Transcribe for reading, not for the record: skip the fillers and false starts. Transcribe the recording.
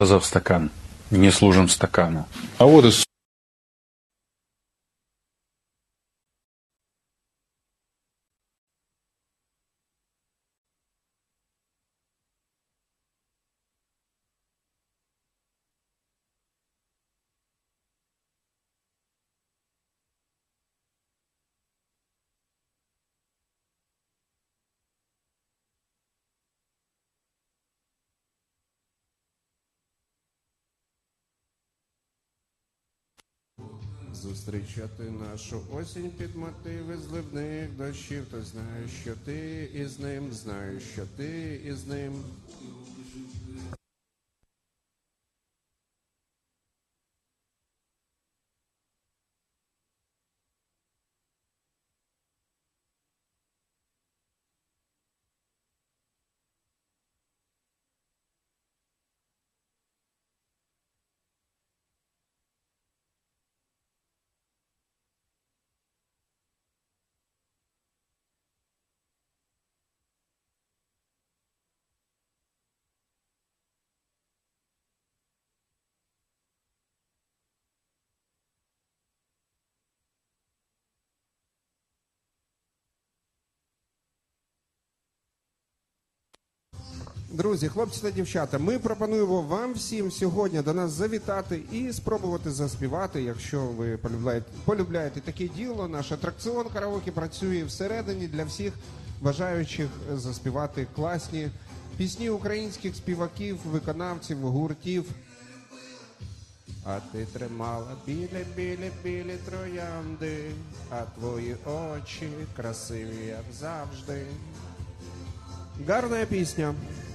Сказав стакан. Не служим стакану. А вот и Зустрічати нашу осінь під мотиви зливних дощів. Ти знаєш, що ти із ним, знаєш, що ти із ним. Друзі, хлопці та дівчата, ми пропонуємо вам всім сьогодні до нас завітати і спробувати заспівати, якщо ви полюбляєте таке діло. Наш атракціон караоке працює всередині для всіх бажаючих заспівати класні пісні українських співаків, виконавців, гуртів. А ти тримала білі троянди, а твої очі красиві, як завжди. Гарна пісня.